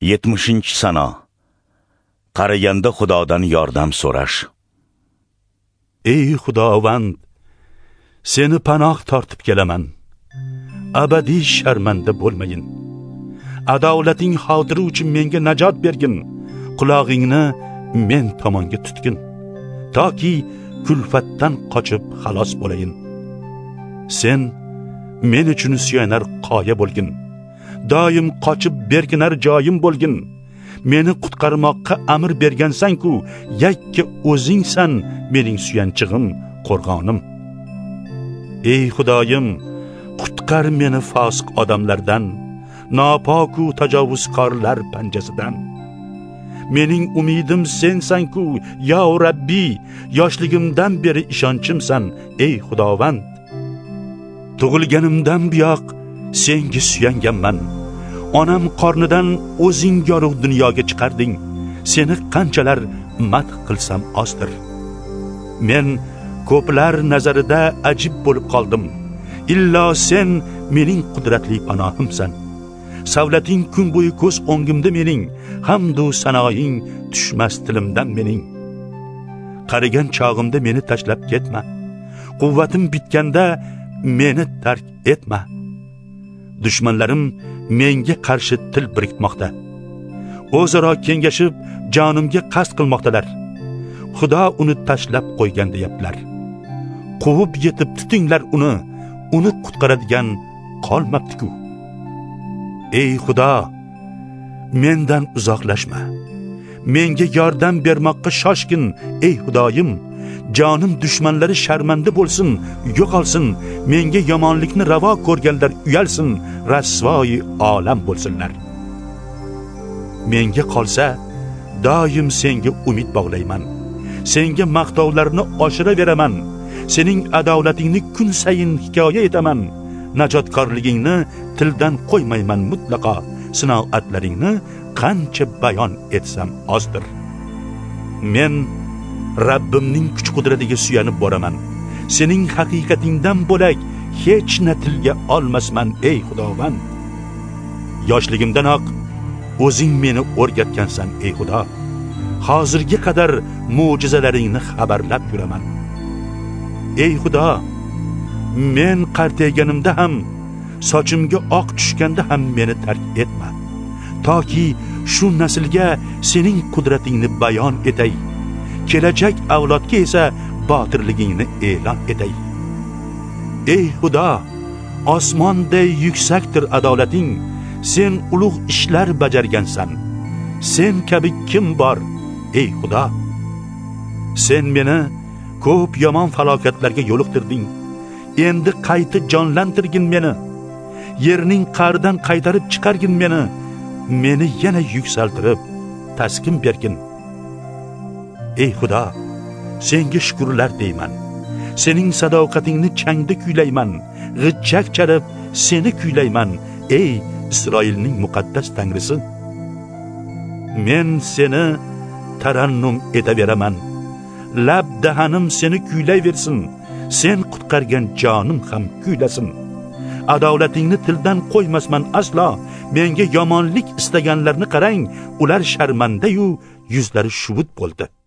70-sano. Qariganda Xudodan yordam so'rash. Ey Xudovand, seni panoh tortib kelaman. Abadiy sharmanda bo'lmayin. Adolating xotiri uchun menga najot bergin. Qulog'ingni men tomonga tutgin, toki kulfatdan qochib xalos bo'layin. Sen men uchun suyanar qoya bo'lgin. Doim qochib berginar joyim bo'lgin. Meni qutqarmoqqa amr bergansan-ku, yakka o'zingsan mening suyanchig'im, qo'rg'onim. Ey Xudoyim, qutqar meni fosiq odamlardan, nopoku tajovuzkorlar panjasidan. Mening umidim sensan-ku, ya Rabbi, yoshligimdan beri ishonchimsan, ey Xudovand. Tug'ilganimdan buyoq senga suyanganman. Onam qornidan o'zing yorug' dunyoga chiqarding. Seni qanchalar madh qilsam ozdir. Men ko'plar nazarida ajib bo'lib qoldim. Illo sen mening qudratli panohimsan. Savlating kun bo'yi ko'z o'ngimda mening, hamdu sanoying tushmas tilimdan mening. Qarigan chog'imda meni tashlab ketma. Quvvatim bitganda meni tark etma. Dushmanlarim menga qarshi til birikmoqda. O'zaro kengashib jonimga qasd qilmoqdalar. Xudo uni tashlab qo'ygan deyaptilar. Quvib yetib tutinglar uni qutqaradigan qolmabdi-ku. Ey Xudo, mendan uzoqlashma. Menga yordam bermoqqa shoshgin, ey Xudoyim. Jonim dushmanlari sharmanda bo'lsin, yo'qolsin. Menga yomonlikni ravo ko'rganlar uyalsin, rasvoyi olam bo'lsinlar. Menga qolsa, doim senga umid bog'layman. Senga maqtovlarni oshira beraman. Sening adolatingni kun sayin hikoya etaman. Najotkorligingni tildan qo'ymayman mutlaqo. Sinoatlaringni qancha bayon etsam ozdir. Men Rabbimning kuch-qudratiga suyanib boraman. Sening haqiqatingdan bo'lak hech na tilga olmasman, ey Xudovand. Yoshligimdanoq o'zing meni o'rgatgansan, ey Xudo. Hozirga qadar mo'jizalaringni xabarlab yuraman. Ey Xudo, men qartayganimda ham, sochimga oq tushganda ham meni tark etma. Toki shu naslga sening qudratingni bayon etay. Kelajak avlodga esa botirligingni e'lon etay. Ey Xudo, osmonday yuksakdir adolating. Sen ulug' ishlar bajargansan. Sen kabi kim bor, ey Xudo? Sen meni ko'p yomon falokatlarga yo'liqtirding. Endi qayta jonlantirgin meni. Yerning qa'ridan qaytarib chiqargin meni. Meni yana yuksaltirib taskin bergin. Ey Xudo, senga shukrlar deyman. Sening sadoqatingni changda kuylayman. G'ijjak chalib seni kuylayman, ey Isroilning muqaddas Tangrisi. Men seni tarannum etaveraman. Lab dahanim seni kuylayversin. Sen qutqargan jonim ham kuylasin. Adolatingni tildan qo'ymasman aslo. Menga yomonlik istaganlarni qarang, ular sharmanda-yu yuzlari shuvut bo'ldi.